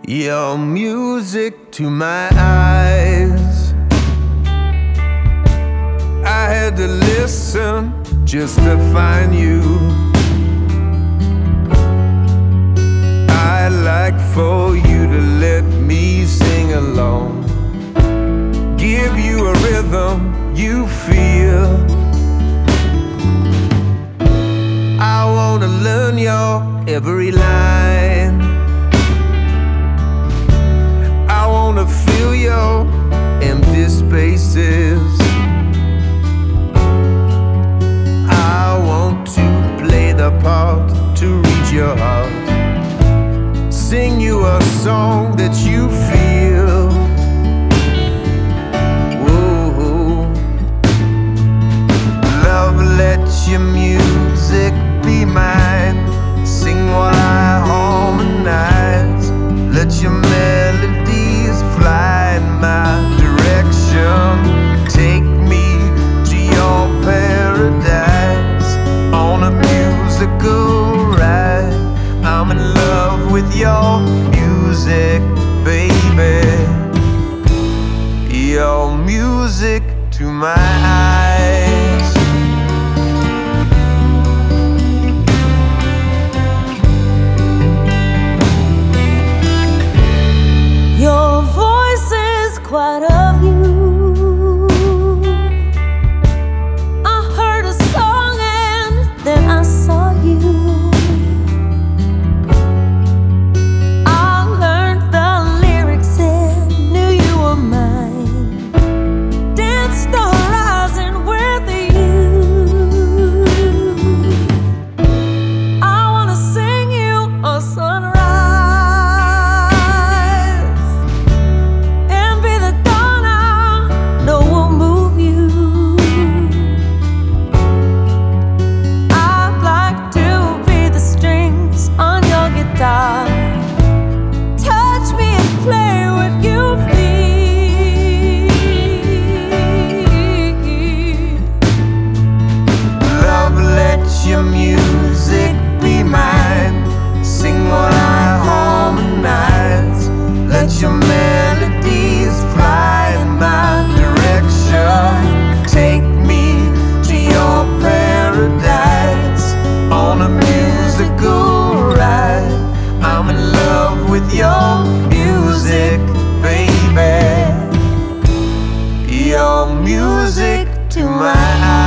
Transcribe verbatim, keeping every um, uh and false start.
Your music to my eyes. I had to listen just to find you. I'd like for you to let me sing along, give you a rhythm you feel. I wanna learn your every line. I wanna fill your empty spaces. I want to play the part to reach your heart, sing you a song that you feel. Whoa. Love, let your music be mine. Sing while I harmonize. Let your melodies fly in my direction. Take me to your paradise on a musical ride. I'm in love with your music, baby. Your music to my eyes. Your voice is quite of you. I heard a song and then I saw you. I learned the lyrics and knew you were mine. Danced the horizon with you. I wanna sing you a sunrise. Touch me and play what you feel. Love, let your music be mine. Sing while I harmonize. Let your melodies fly in my direction. Take me to your paradise on a musical ride. I'm in love with your music, baby. Your music to my eyes.